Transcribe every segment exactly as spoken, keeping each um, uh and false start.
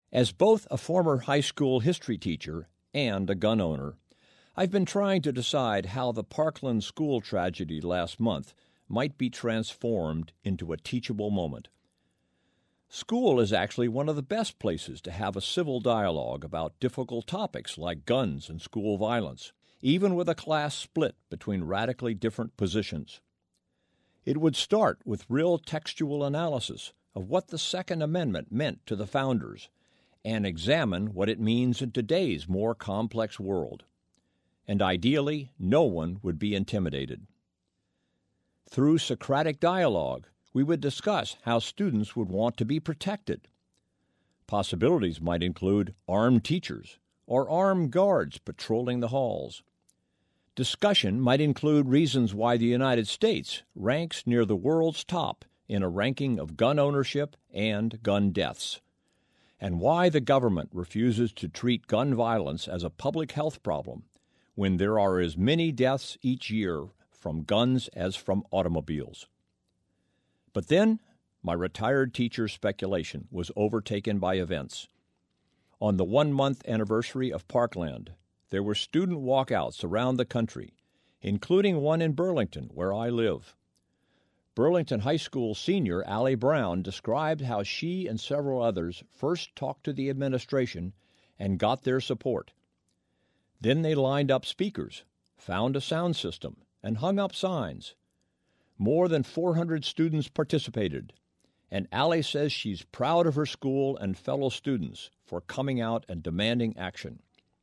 As both a former high school history teacher and a gun owner, I've been trying to decide how the Parkland school tragedy last month might be transformed into a teachable moment. School is actually one of the best places to have a civil dialogue about difficult topics like guns and school violence, even with a class split between radically different positions. It would start with real textual analysis of what the Second Amendment meant to the founders and examine what it means in today's more complex world. And ideally, no one would be intimidated. Through Socratic dialogue, we would discuss how students would want to be protected. Possibilities might include armed teachers or armed guards patrolling the halls. Discussion might include reasons why the United States ranks near the world's top in a ranking of gun ownership and gun deaths, and why the government refuses to treat gun violence as a public health problem when there are as many deaths each year from guns as from automobiles. But then, my retired teacher's speculation was overtaken by events. On the one-month anniversary of Parkland, there were student walkouts around the country, including one in Burlington, where I live. Burlington High School senior Allie Brown described how she and several others first talked to the administration and got their support. Then they lined up speakers, found a sound system, and hung up signs. More than four hundred students participated, and Allie says she's proud of her school and fellow students for coming out and demanding action.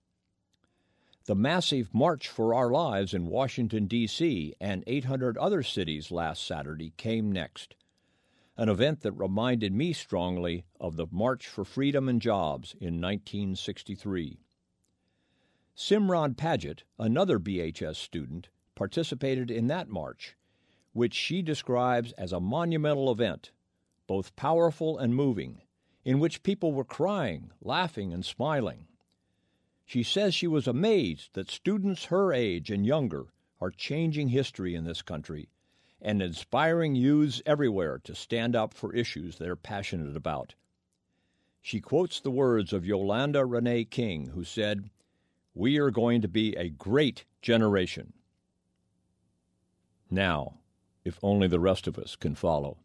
The massive March for Our Lives in Washington, D C and eight hundred other cities last Saturday came next, an event that reminded me strongly of the March for Freedom and Jobs in nineteen sixty-three. Simran Paget, another B H S student, participated in that march, which she describes as a monumental event, both powerful and moving, in which people were crying, laughing, and smiling. She says she was amazed that students her age and younger are changing history in this country and inspiring youths everywhere to stand up for issues they're passionate about. She quotes the words of Yolanda Renee King, who said, "We are going to be a great generation." Now, if only the rest of us can follow.